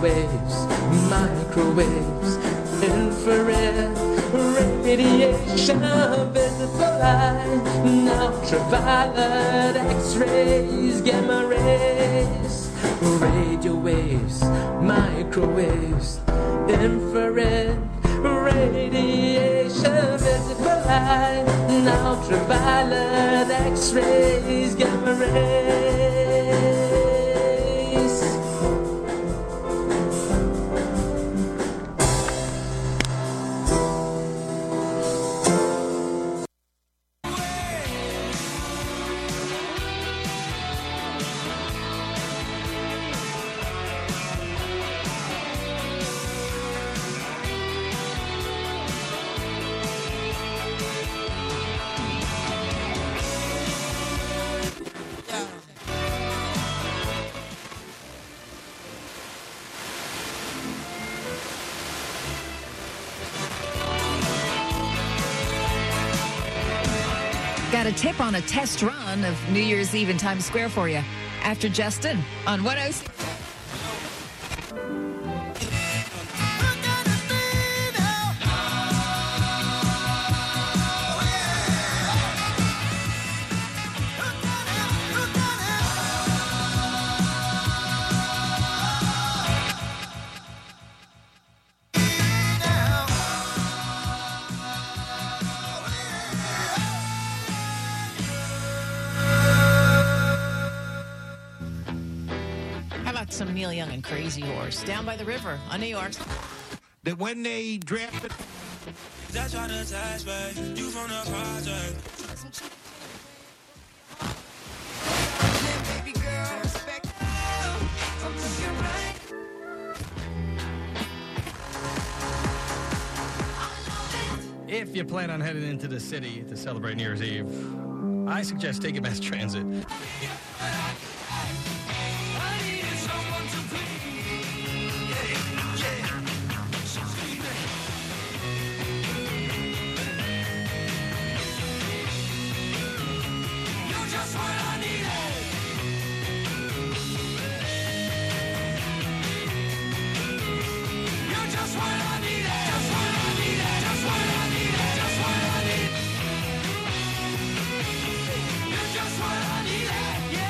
waves, microwaves, infrared radiation, visible light, ultraviolet, X-rays, gamma rays, radio waves, microwaves, infrared radiation, visible light, ultraviolet, X-rays, gamma rays. Got a tip on a test run of New Year's Eve in Times Square for you. After Justin on 106. Some Neil Young and Crazy Horse down by the river on New York. That when they drafted, that's why the tax back you from the project. Baby girl, respect. If you plan on heading into the city to celebrate New Year's Eve, I suggest taking mass transit. Just what I need.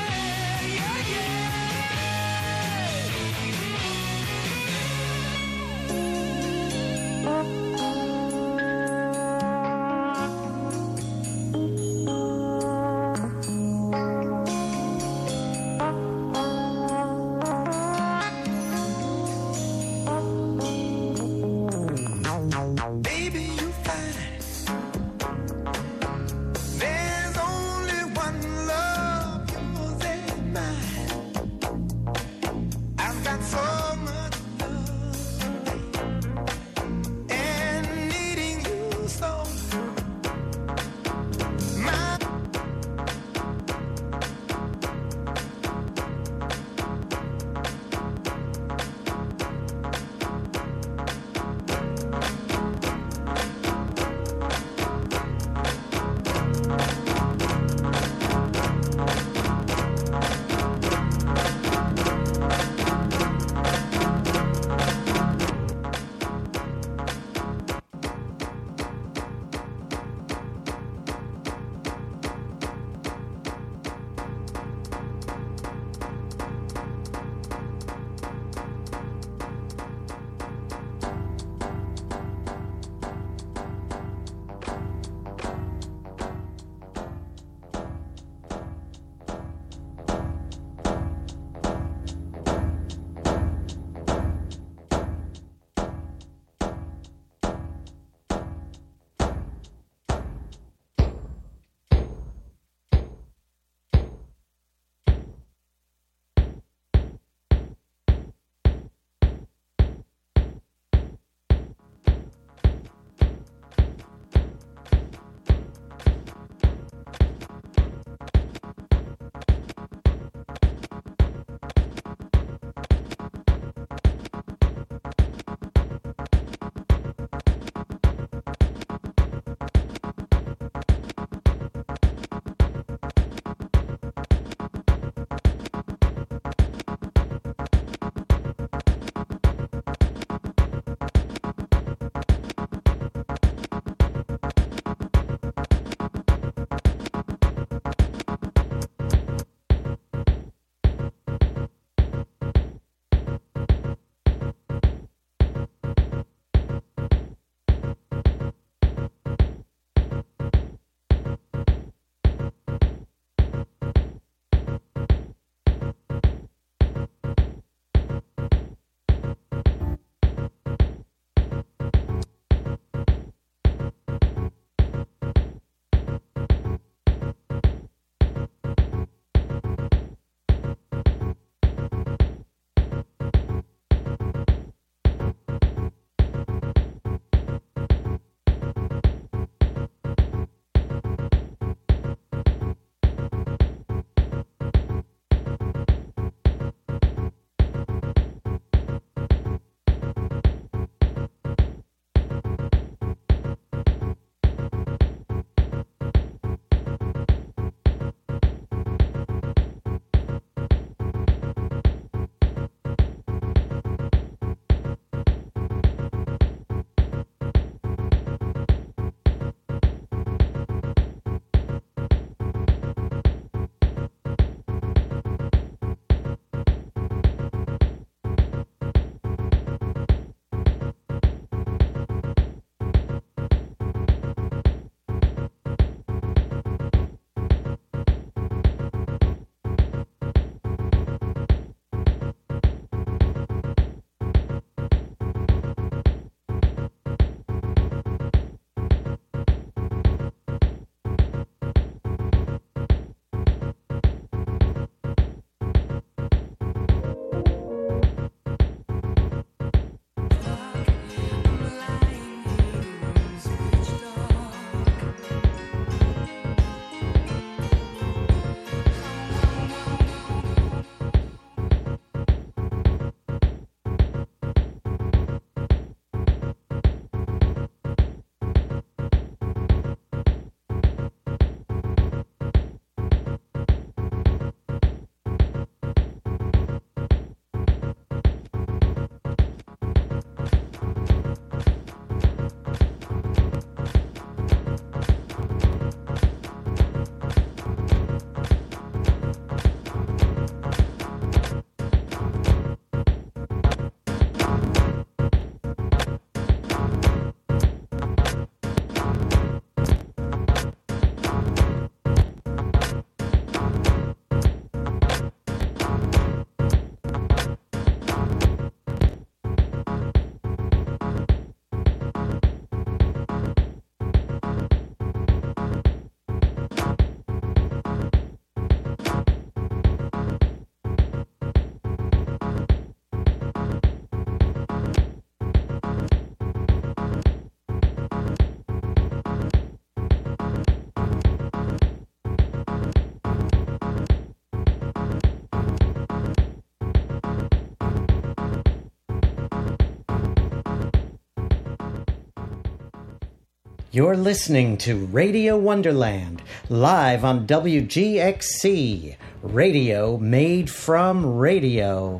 You're listening to Radio Wonderland, live on WGXC, radio made from radio.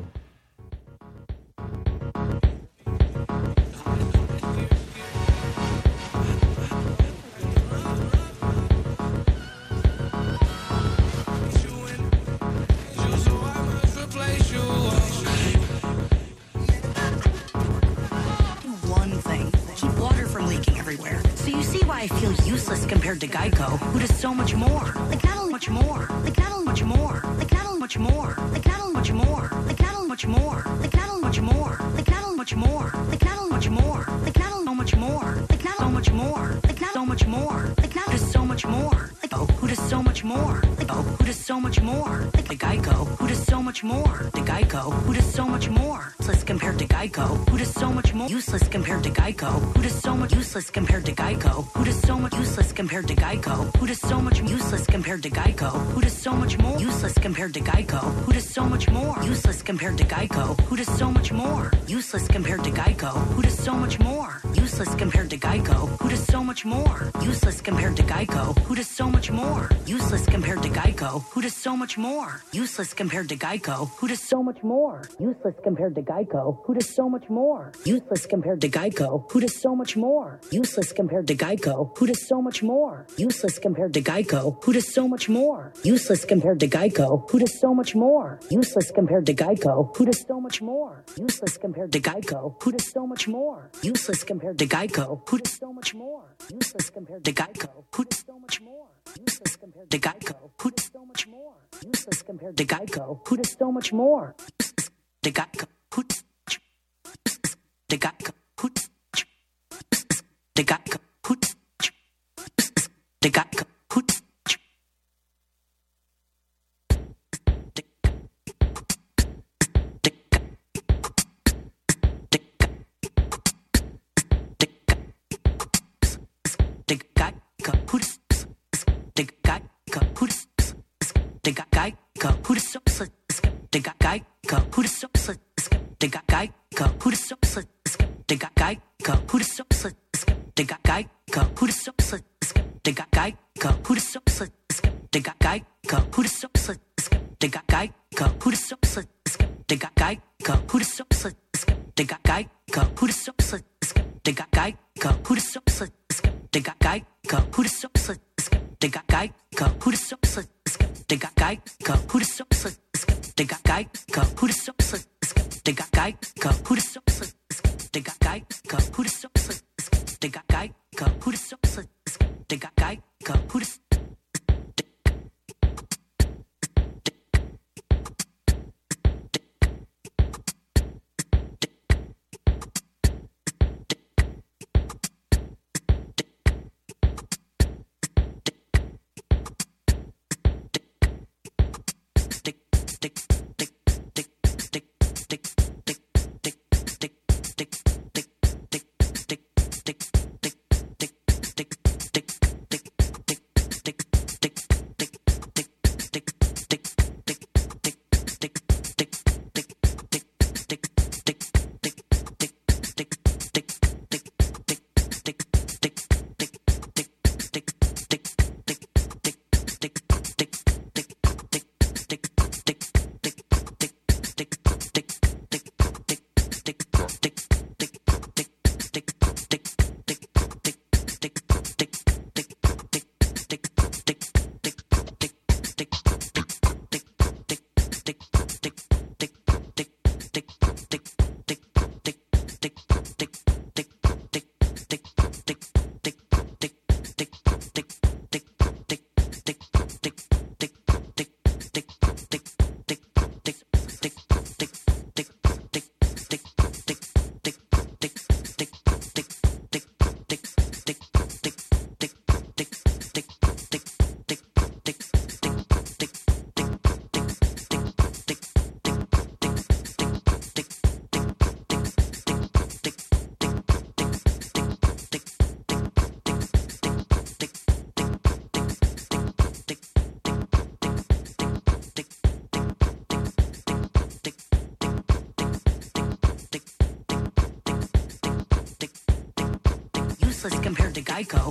I feel useless compared to Geico, who does so much more. The cattle much more. The cattle much more. The cattle much more. The cattle much more. The cattle much more. The cattle much more. The cattle much more. The cattle much more. The cattle so much more. The cattle so much more. The cattle so much more. The cattle does so much more. Oh, who does so much more? Oh, who does so much more? The Geico, who does so much more? The Geico, who does so much more? Useless compared to Geico, who does so much more? Useless compared to Geico, who does so much useless compared to Geico, who does so much useless compared to Geico, who does so much useless compared to Geico, who does so much more? Useless compared to Geico, who does so much more? Useless compared to Geico, who does so much more? Useless compared to Geico, who does so much more? Useless compared to Geico, who does so much more? Useless compared to Geico, who does so much more? Useless compared to Geico, who does so much more? Useless compared to Geico, who does so much more? Useless compared to Geico, who does so much more? Useless compared to Geico, who does so much more? Useless compared to Geico, who does so much more? Useless compared to Geico, who does so much more? Useless compared to Geico, who does so much more? Useless compared to Geico, who does so much more? Useless compared to Geico, who does so much more? Useless compared to Geico, who does so much more? Useless compared to Geico, who does so much more? Useless compared to Geico, who does so much more? Useless compared to Geico, who does so much more? The Geico, who the Geico, who the Geico, who the Geico, who useless compared to Geico.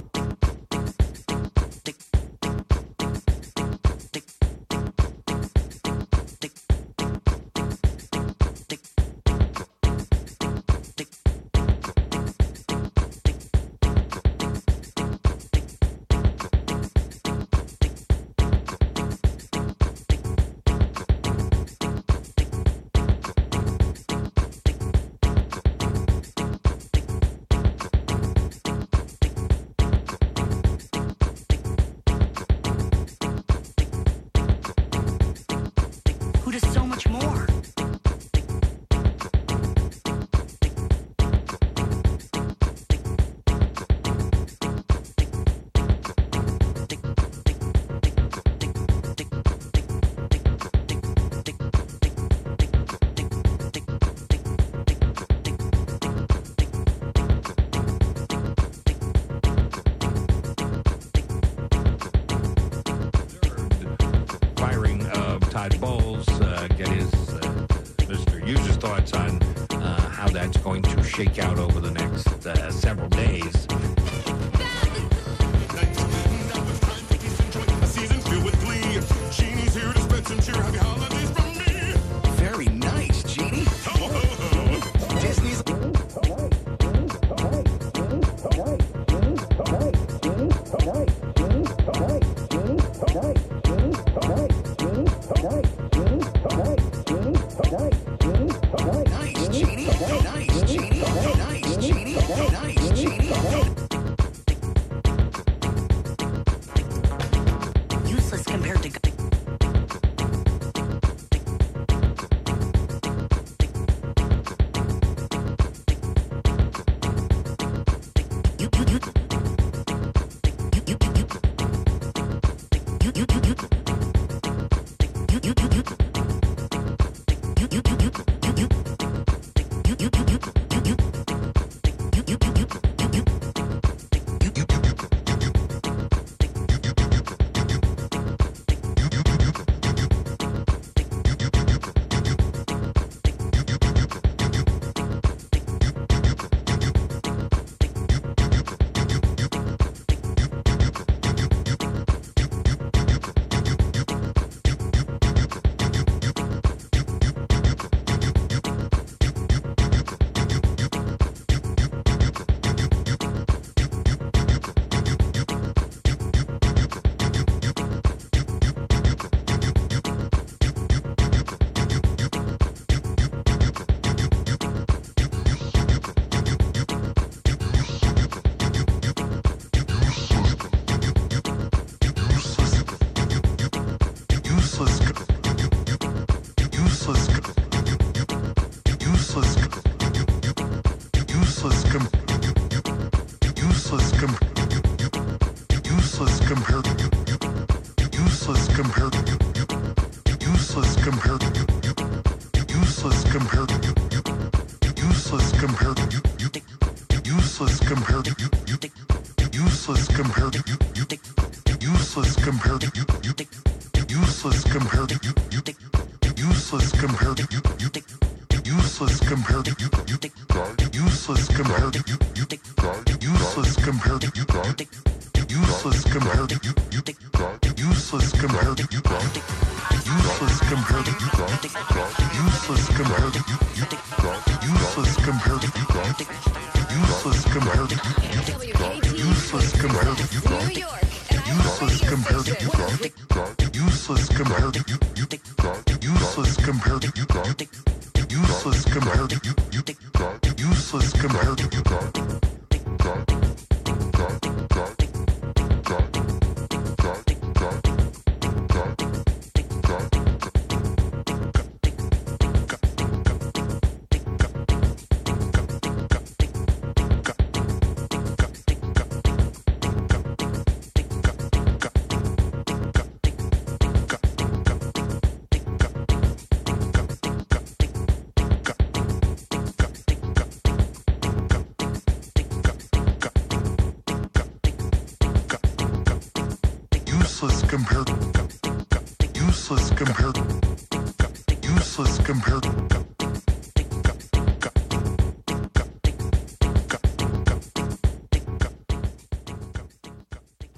Who does so much more? Firing of Todd Bowles, get his Mr. User's thoughts on how that's going to shake out over the next several days. Very nice, Genie. Disney's. Nice, Genie. Nice, Genie. Nice, Genie. Nice, Genie. Useless compared to Geico.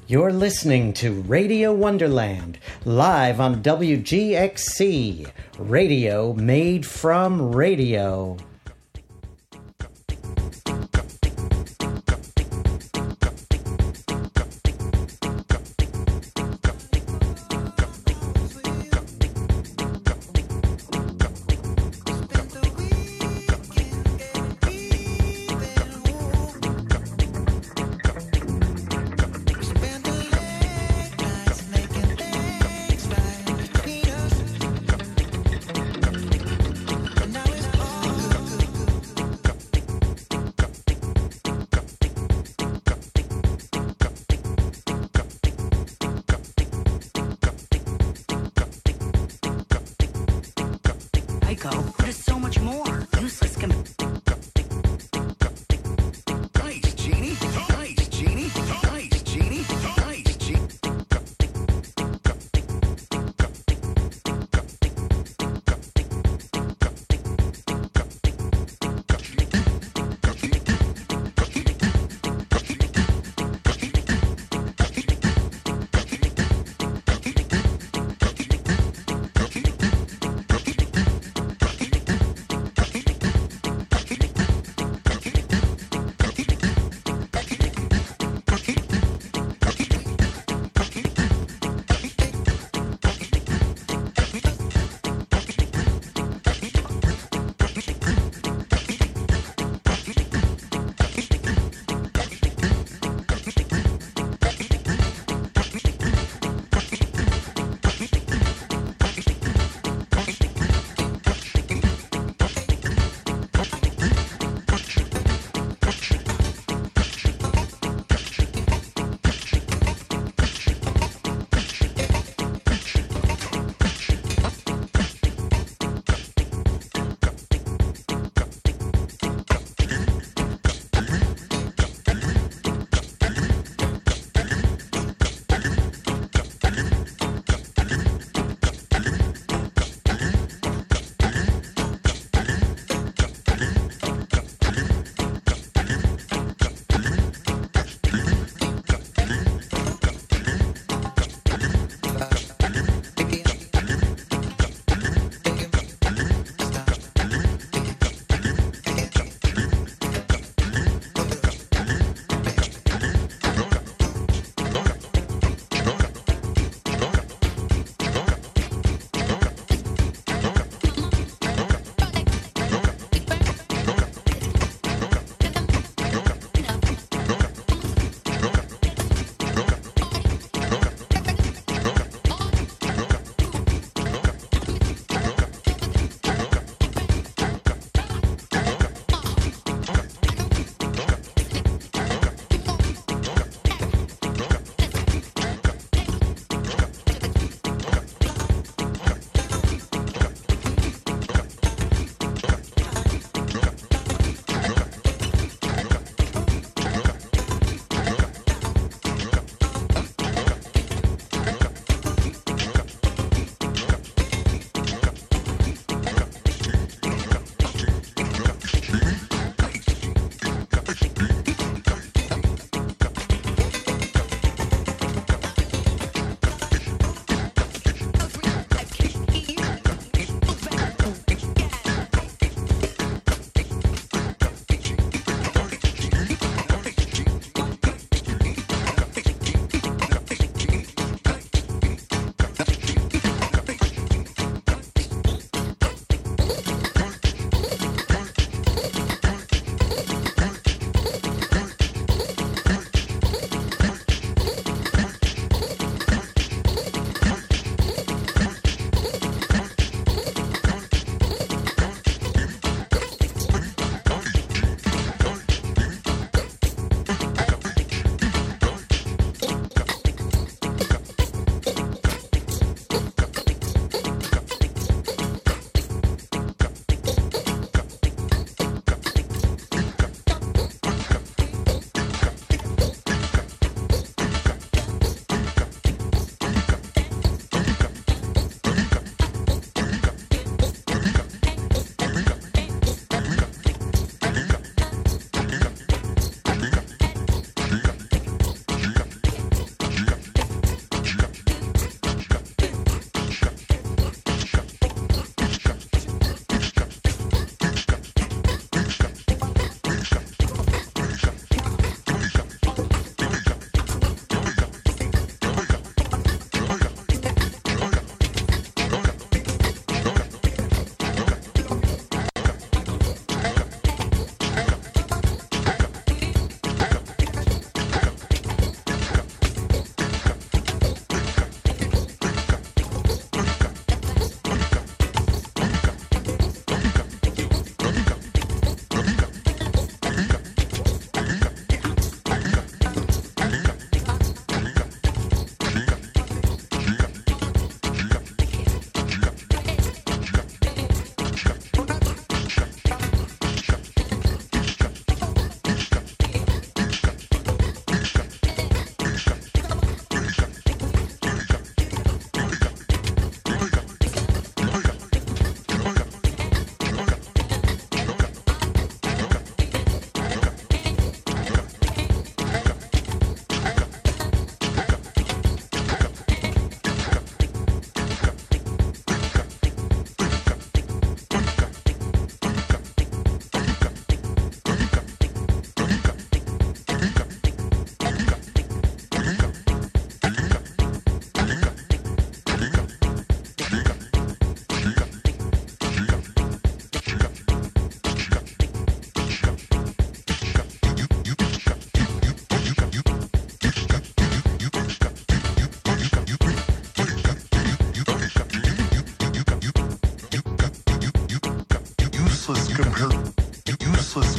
You're listening to Radio Wonderland, live on WGXC, radio made from radio.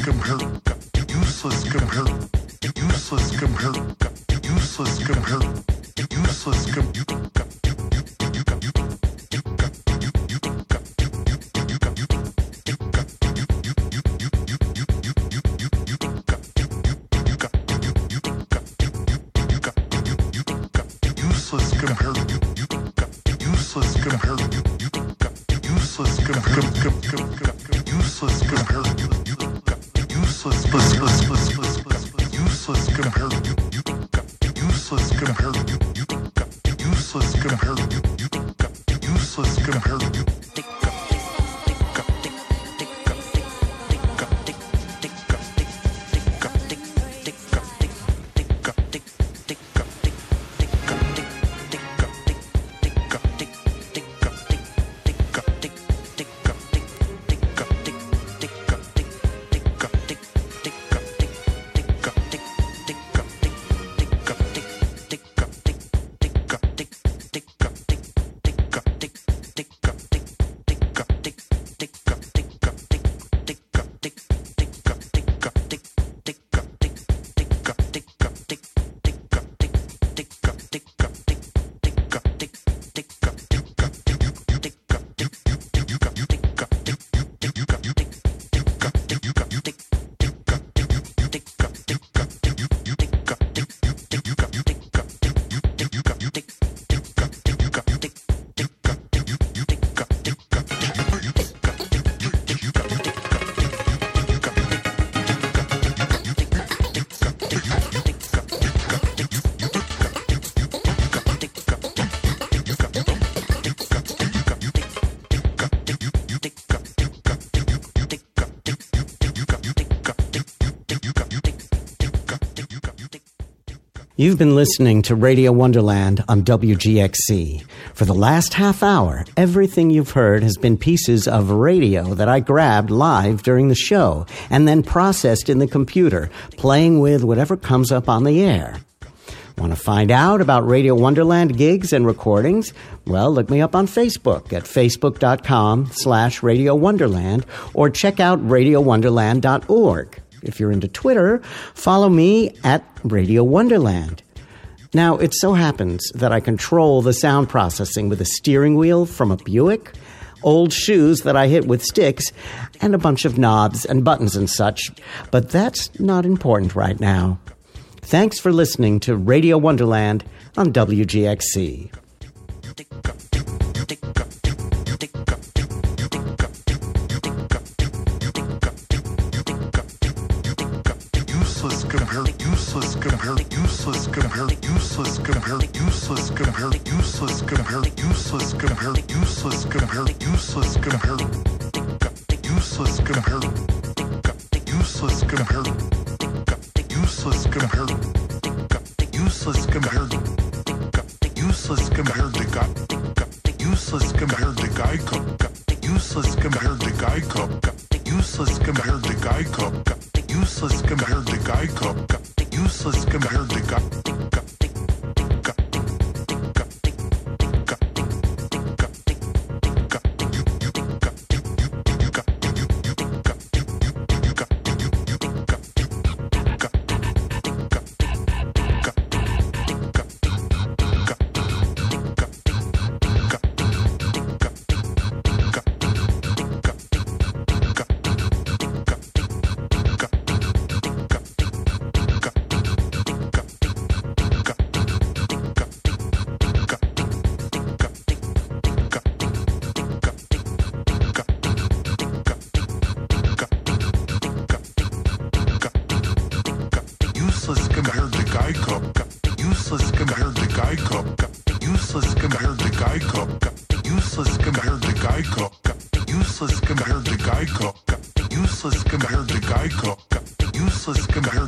compared, useless compared, useless compared, useless compared, useless useless compared, useless compared, useless compared, useless compared, useless useless compared, useless compared, useless compared, useless compared. You've been listening to Radio Wonderland on WGXC. For the last half hour, everything you've heard has been pieces of radio that I grabbed live during the show and then processed in the computer, playing with whatever comes up on the air. Want to find out about Radio Wonderland gigs and recordings? Well, look me up on Facebook at facebook.com/Radio Wonderland or check out radiowonderland.org. If you're into Twitter, follow me at Radio Wonderland. Now, it so happens that I control the sound processing with a steering wheel from a Buick, old shoes that I hit with sticks, and a bunch of knobs and buttons and such. But that's not important right now. Thanks for listening to Radio Wonderland on WGXC. Useless compared, useless compared, useless compared, useless compared, useless compared, useless compared, useless compared, useless compared, useless compared, useless compared, useless compared, useless compared, useless compared, useless compared to God, useless compared to Geico, useless compared to Geico, useless compared to Geico. Useless compared to Geico. Useless compared to useless compared to Geico. Useless compared to Geico. Useless compared to Geico. Useless compared to Geico. Useless compared to Geico. Useless compared to Geico. Useless compared